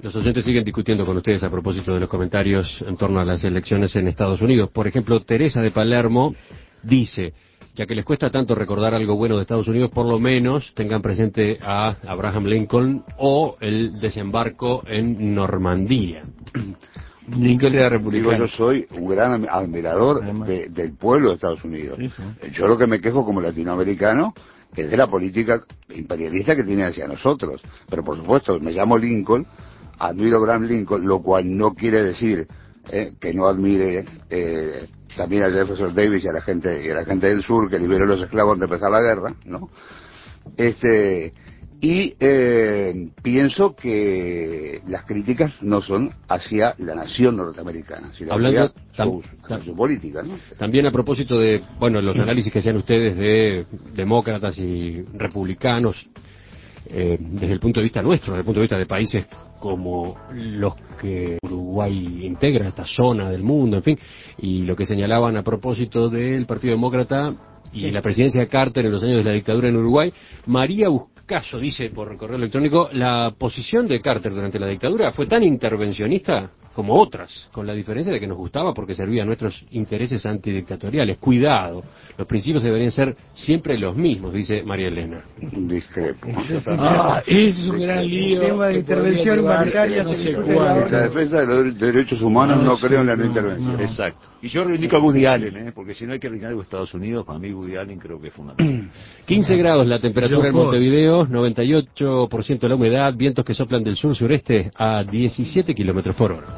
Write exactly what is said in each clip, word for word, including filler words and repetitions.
Los oyentes siguen discutiendo con ustedes a propósito de los comentarios en torno a las elecciones en Estados Unidos. Por ejemplo, Teresa de Palermo dice, ya que les cuesta tanto recordar algo bueno de Estados Unidos, por lo menos tengan presente a Abraham Lincoln o el desembarco en Normandía. Lincoln era republicano. Digo, yo soy un gran admirador de, del pueblo de Estados Unidos. Sí, sí. Yo lo que me quejo como latinoamericano es de la política imperialista que tiene hacia nosotros. Pero por supuesto, me llamo Lincoln, admiro a Abraham Lincoln, lo cual no quiere decir eh, que no admire eh, también a Jefferson Davis y a la gente y a la gente del sur que liberó a los esclavos antes de empezar la guerra, ¿no? Este y eh, pienso que las críticas no son hacia la nación norteamericana, sino Hablando hacia su, tam, su política, ¿no? También a propósito de, bueno, los análisis que hacían ustedes de demócratas y republicanos, eh, desde el punto de vista nuestro, desde el punto de vista de países como los que Uruguay integra, esta zona del mundo, en fin, y lo que señalaban a propósito del Partido Demócrata y sí. la presidencia de Carter en los años de la dictadura en Uruguay. María Buscaso dice por correo electrónico, la posición de Carter durante la dictadura fue tan intervencionista como otras, con la diferencia de que nos gustaba porque servía a nuestros intereses antidictatoriales. Cuidado, los principios deberían ser siempre los mismos, dice María Elena. Discrepo. Ah, es un gran lío. El tema de intervención humanitaria no sé la defensa de los derechos humanos no, no creo en la no intervención. No. Exacto. Y yo reivindico a Woody Allen, ¿eh? Porque si no hay que reivindicar a Estados Unidos, para mí Woody Allen creo que es fundamental. quince grados la temperatura en Montevideo, noventa y ocho por ciento la humedad, vientos que soplan del sur-sureste a diecisiete kilómetros por hora.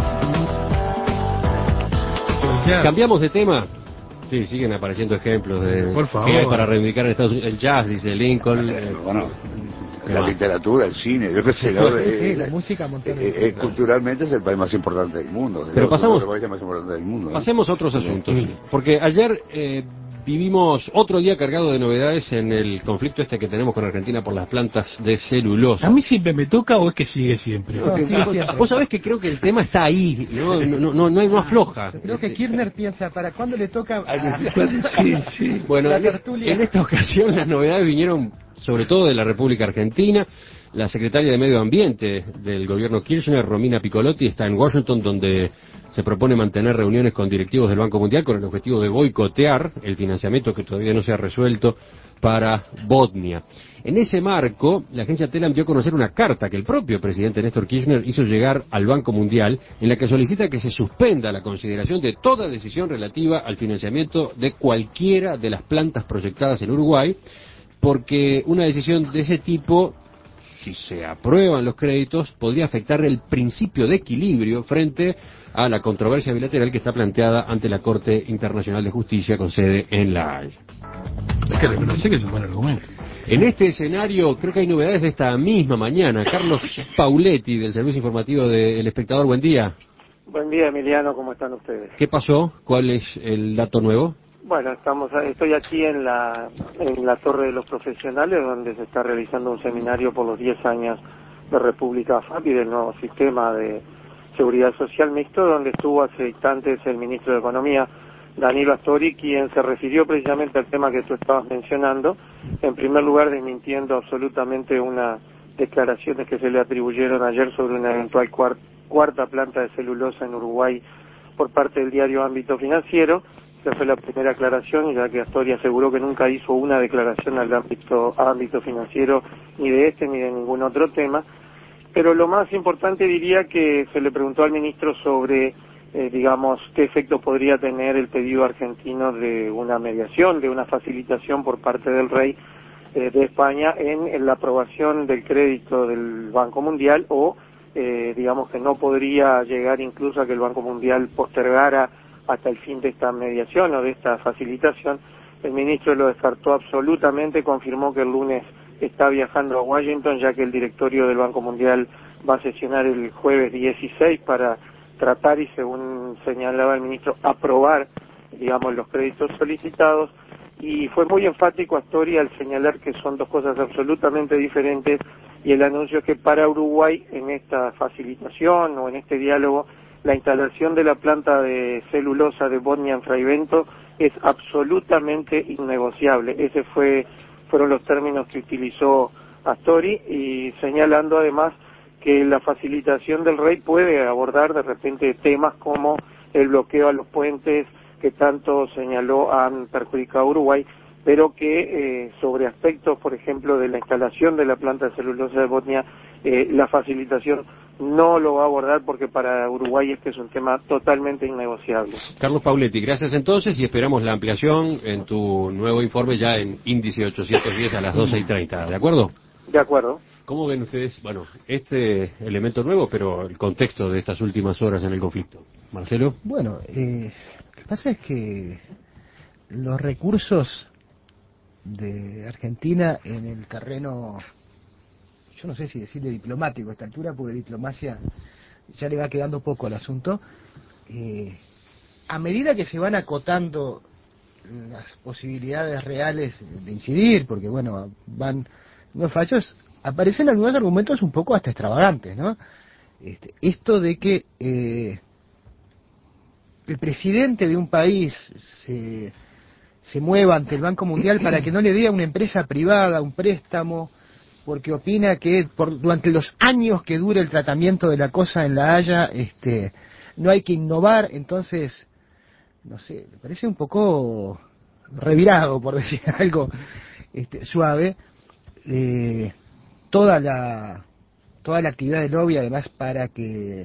Cambiamos de tema. Sí, siguen apareciendo ejemplos de Por favor. que hay para reivindicar en Estados Unidos. El jazz, dice Lincoln. Eh, bueno, la más? literatura, el cine, yo qué sé. ¿no? Sí, sí, eh, la música eh, eh, culturalmente es el país más importante del mundo. Pero pasamos, país más importante del mundo, ¿no? pasemos a otros asuntos. Porque ayer eh, vivimos otro día cargado de novedades en el conflicto este que tenemos con Argentina por las plantas de celulosa. ¿A mí siempre me toca o es que sigue siempre? No, sigue siempre. Vos sabés que creo que el tema está ahí, no, no, no, no, hay, no afloja. Creo que Kirchner piensa, ¿para cuándo le toca a... Sí, sí. Bueno, la en, tertulia? en esta ocasión las novedades vinieron sobre todo de la República Argentina. La secretaria de Medio Ambiente del gobierno Kirchner, Romina Piccolotti, está en Washington, donde se propone mantener reuniones con directivos del Banco Mundial con el objetivo de boicotear el financiamiento que todavía no se ha resuelto para Botnia. En ese marco, la agencia Telam dio a conocer una carta que el propio presidente Néstor Kirchner hizo llegar al Banco Mundial, en la que solicita que se suspenda la consideración de toda decisión relativa al financiamiento de cualquiera de las plantas proyectadas en Uruguay, porque una decisión de ese tipo, si se aprueban los créditos, podría afectar el principio de equilibrio frente a la controversia bilateral que está planteada ante la Corte Internacional de Justicia con sede en La Haya. Es que reconoce que es un buen argumento. En este escenario, creo que hay novedades de esta misma mañana. Carlos Pauletti, del Servicio Informativo de El Espectador, buen día. Buen día, Emiliano, ¿cómo están ustedes? ¿Qué pasó? ¿Cuál es el dato nuevo? Bueno, estamos, estoy aquí en la, en la Torre de los Profesionales, donde se está realizando un seminario por los diez años de República F A P y del nuevo sistema de seguridad social mixto, donde estuvo hace instantes el ministro de Economía, Danilo Astori, quien se refirió precisamente al tema que tú estabas mencionando, en primer lugar desmintiendo absolutamente unas declaraciones que se le atribuyeron ayer sobre una eventual cuart, cuarta planta de celulosa en Uruguay por parte del diario Ámbito Financiero. Esa fue la primera aclaración, ya que Astori aseguró que nunca hizo una declaración al ámbito, ámbito financiero, ni de este ni de ningún otro tema. Pero lo más importante diría que se le preguntó al ministro sobre, eh, digamos, qué efectos podría tener el pedido argentino de una mediación, de una facilitación por parte del rey eh, de España en, en la aprobación del crédito del Banco Mundial, o, eh, digamos, que no podría llegar incluso a que el Banco Mundial postergara hasta el fin de esta mediación o de esta facilitación. El ministro lo descartó absolutamente, confirmó que el lunes está viajando a Washington, ya que el directorio del Banco Mundial va a sesionar el jueves dieciséis para tratar y, según señalaba el ministro, aprobar, digamos, los créditos solicitados. Y fue muy enfático Astori al señalar que son dos cosas absolutamente diferentes, y el anuncio es que para Uruguay, en esta facilitación o en este diálogo, la instalación de la planta de celulosa de Botnia en Fraivento es absolutamente innegociable. Ese fue fueron los términos que utilizó Astori, y señalando además que la facilitación del rey puede abordar de repente temas como el bloqueo a los puentes que tanto señaló han perjudicado a Uruguay, pero que eh, sobre aspectos, por ejemplo, de la instalación de la planta de celulosa de Botnia, eh, la facilitación no lo va a abordar porque para Uruguay este es un tema totalmente innegociable. Carlos Pauletti, gracias entonces y esperamos la ampliación en tu nuevo informe ya en Índice ochocientos diez a las doce y treinta, ¿de acuerdo? De acuerdo. ¿Cómo ven ustedes, bueno, este elemento nuevo, pero el contexto de estas últimas horas en el conflicto? Marcelo. Bueno, eh, lo que pasa es que los recursos de Argentina en el terreno, yo no sé si decirle diplomático a esta altura, porque diplomacia ya le va quedando poco al asunto, eh, a medida que se van acotando las posibilidades reales de incidir, porque bueno, van los fachos, aparecen algunos argumentos un poco hasta extravagantes, ¿no? Este, esto de que eh, el presidente de un país se, se mueva ante el Banco Mundial para que no le dé a una empresa privada un préstamo, porque opina que por, durante los años que dure el tratamiento de la cosa en La Haya, este, no hay que innovar, entonces, no sé, me parece un poco revirado, por decir algo este, suave, eh, toda la toda la actividad de lobby, además, para que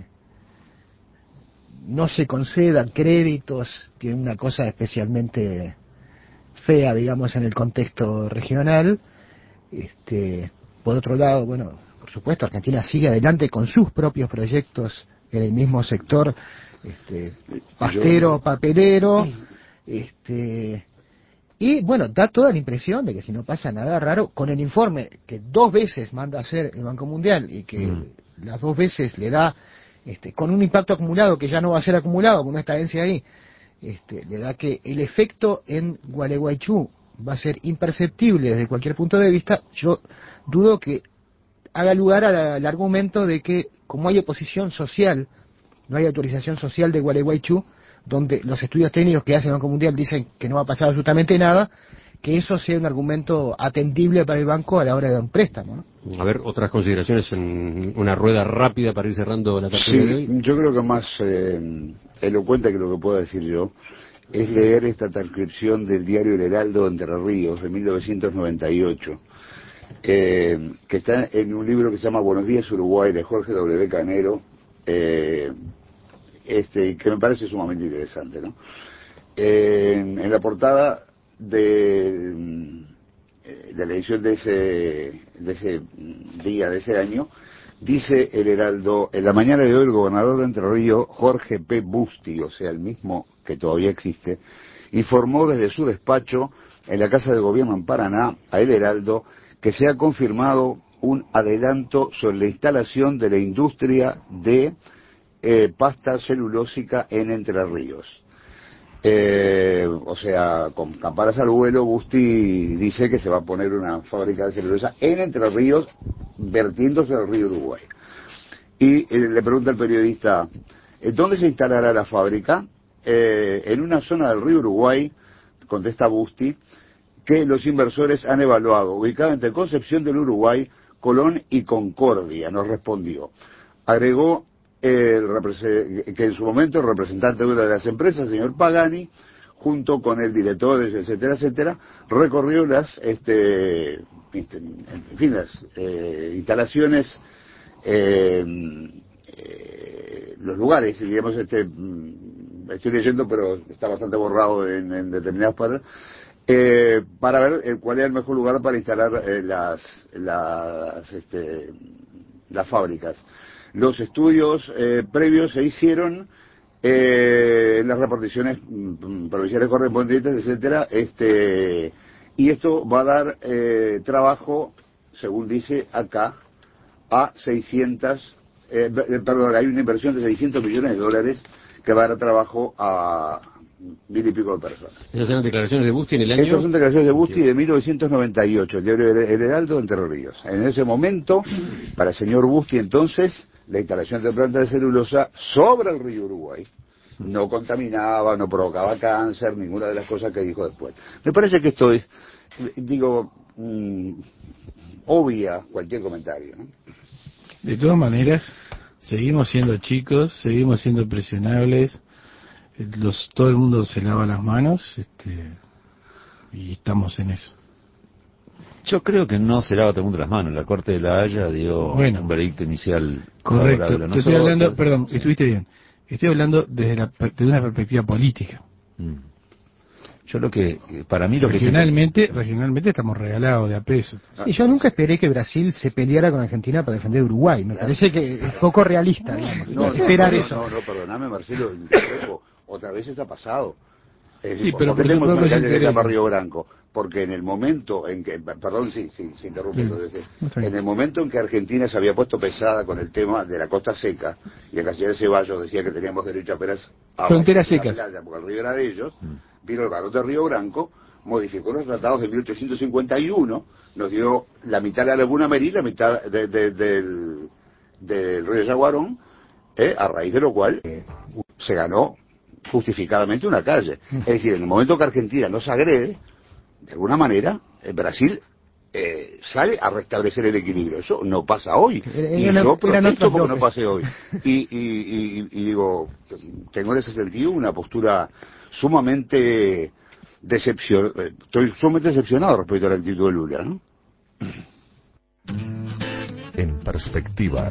no se concedan créditos, que es una cosa especialmente fea, digamos, en el contexto regional. Este, por otro lado, bueno, por supuesto, Argentina sigue adelante con sus propios proyectos en el mismo sector, este, pastero, papelero, este, y bueno, da toda la impresión de que si no pasa nada raro, con el informe que dos veces manda a hacer el Banco Mundial y que mm. las dos veces le da, este, con un impacto acumulado que ya no va a ser acumulado, con una estancia ahí, este, le da que el efecto en Gualeguaychú va a ser imperceptible desde cualquier punto de vista. Yo dudo que haga lugar al argumento de que, como hay oposición social, no hay autorización social de Gualeguaychú, donde los estudios técnicos que hace el Banco Mundial dicen que no va a pasar absolutamente nada, que eso sea un argumento atendible para el banco a la hora de dar un préstamo, ¿no? A ver, otras consideraciones en una rueda rápida para ir cerrando la tertulia sí, de hoy. Yo creo que más eh, elocuente que lo que puedo decir yo es leer esta transcripción del diario El Heraldo de Entre Ríos de mil novecientos noventa y ocho, eh, que está en un libro que se llama Buenos días Uruguay, de Jorge W. Canero, eh, este que me parece sumamente interesante, ¿no? Eh, en, en la portada de, de la edición de ese, de ese día, de ese año, dice El Heraldo: en la mañana de hoy el gobernador de Entre Ríos, Jorge P. Busti, o sea, el mismo que todavía existe, informó desde su despacho en la Casa de Gobierno en Paraná a El Heraldo que se ha confirmado un adelanto sobre la instalación de la industria de eh, pasta celulósica en Entre Ríos. Eh, o sea, con campanas al vuelo, Busti dice que se va a poner una fábrica de celulosa en Entre Ríos, vertiéndose al río Uruguay. Y eh, le pregunta el periodista: ¿dónde se instalará la fábrica? Eh, en una zona del río Uruguay, contesta Busti, que los inversores han evaluado, ubicada entre Concepción del Uruguay, Colón y Concordia, nos respondió. Agregó eh, el, que en su momento el representante de una de las empresas, señor Pagani, junto con el director, etcétera, etcétera, recorrió las, este, este en fin, las eh, instalaciones, eh, eh, los lugares, digamos, este, estoy leyendo, pero está bastante borrado en, en determinadas partes, eh, para ver eh, cuál era el mejor lugar para instalar eh, las, las, este, las fábricas. Los estudios eh, previos se hicieron eh, en las reparticiones mm, provinciales correspondientes, etcétera, este, y esto va a dar eh, trabajo, según dice acá, a seiscientos, eh, perdón, hay una inversión de seiscientos millones de dólares que va a dar trabajo a mil y pico de personas. Esas eran declaraciones de Busti en el año... Estas son declaraciones de Busti de mil novecientos noventa y ocho, el diario El Heraldo de Entre Ríos. En ese momento, para el señor Busti entonces, la instalación de planta de celulosa sobre el río Uruguay no contaminaba, no provocaba cáncer, ninguna de las cosas que dijo después. Me parece que esto es, digo, mmm, obvia cualquier comentario, ¿no? De todas maneras, seguimos siendo chicos, seguimos siendo presionables, los, todo el mundo se lava las manos, este, y estamos en eso. Yo creo que no se lava todo el mundo las manos. La Corte de la Haya dio bueno, un veredicto inicial. Correcto. Te estoy hablando, perdón, estuviste bien. Estoy hablando desde, la, desde una perspectiva política. Mm. Yo lo que, para mí lo regionalmente, que... Se... Regionalmente estamos regalados de a peso. Sí, yo nunca esperé que Brasil se peleara con Argentina para defender Uruguay. Me parece que es poco realista, digamos. No, no, esperar no, eso. No, no, perdóname, Marcelo. Otra vez eso ha pasado. Es decir, sí, ¿por pero qué tenemos una calle que se llama interesa. Río Branco? Porque en el momento en que, perdón, sí, sí, se interrumpe, Sí, en el momento en que Argentina se había puesto pesada con el tema de la costa seca, y el canciller Ceballos decía que teníamos derecho apenas a fronteras secas, playa, porque el río era de ellos, vino el barón de Río Branco, modificó los tratados de mil ochocientos cincuenta y uno, nos dio la mitad de la laguna Merí, la mitad de, de, de, del, del río Yaguarón, eh, a raíz de lo cual eh, se ganó justificadamente una calle. Es decir, en el momento que Argentina nos agrede, de alguna manera, el Brasil eh, sale a restablecer el equilibrio. Eso no pasa hoy. Era, y era, yo protesto porque López. no pase hoy. Y, y, y, y digo, tengo en ese sentido una postura sumamente decepción. Estoy sumamente decepcionado respecto a la actitud de Lula, ¿no? En perspectiva.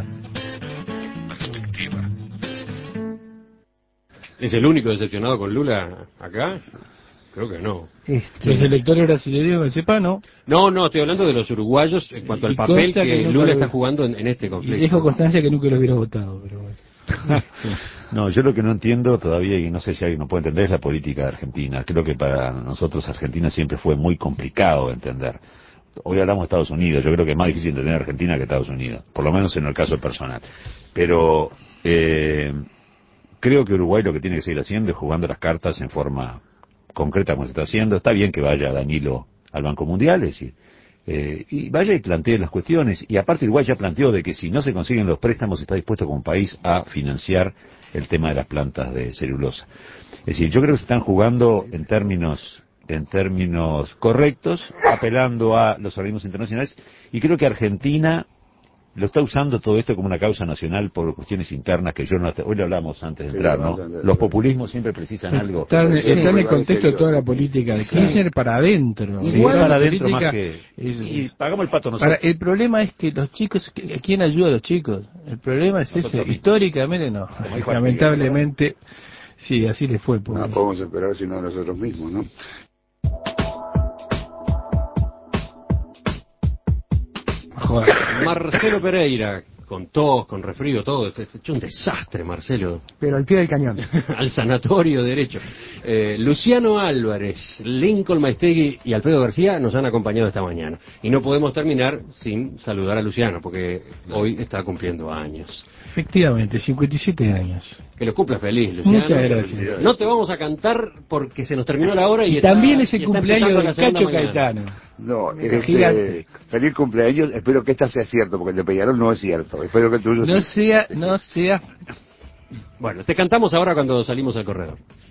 ¿Es el único decepcionado con Lula acá? Creo que no. Este... Los electores brasileños que sepan, ¿no? No, no, estoy hablando de los uruguayos en cuanto al papel que, que Lula está jugando en, en este conflicto. Y dejo constancia que nunca lo hubiera votado, pero bueno. No, yo lo que no entiendo todavía, y no sé si alguien no puede entender, es la política de Argentina. Creo que para nosotros Argentina siempre fue muy complicado de entender. Hoy hablamos de Estados Unidos, yo creo que es más difícil entender Argentina que Estados Unidos, por lo menos en el caso personal. Pero eh, creo que Uruguay lo que tiene que seguir haciendo es jugando las cartas en forma concreta como se está haciendo. Está bien que vaya Danilo al Banco Mundial, es decir, eh, y vaya y plantee las cuestiones. Y aparte Uruguay ya planteó de que si no se consiguen los préstamos está dispuesto como país a financiar el tema de las plantas de celulosa. Es decir, yo creo que se están jugando en términos en términos correctos, apelando a los organismos internacionales, y creo que Argentina lo está usando todo esto como una causa nacional por cuestiones internas que yo no... Hoy lo hablamos antes de entrar, ¿no? Los populismos siempre precisan algo. Está, está en el contexto de toda la política de Kirchner para adentro. Sí, igual para adentro más que... Es, y pagamos el pato nosotros. Para, el problema es que los chicos... ¿Quién ayuda a los chicos? El problema es nosotros ese. Mismos. Históricamente no. Lamentablemente, sí, así le fue. No podemos esperar sino nosotros mismos, ¿no? Joder. Marcelo Pereira, con tos, con resfrío, todo. Este, este, hecho un desastre, Marcelo. Pero al pie del cañón. Al sanatorio derecho. Eh, Luciano Álvarez, Lincoln Maestegui y Alfredo García nos han acompañado esta mañana. Y no podemos terminar sin saludar a Luciano, porque hoy está cumpliendo años. Efectivamente, cincuenta y siete años. Que lo cumpla feliz, Luciano. Muchas gracias. No te vamos a cantar porque se nos terminó la hora y, y está, también es el y cumpleaños del Cacho Caetano. No, este, feliz cumpleaños. Espero que esta sea cierto, porque el de Peñarol no es cierto. Espero que el tuyo no sí. sea, no sea. Bueno, te cantamos ahora cuando salimos al corredor.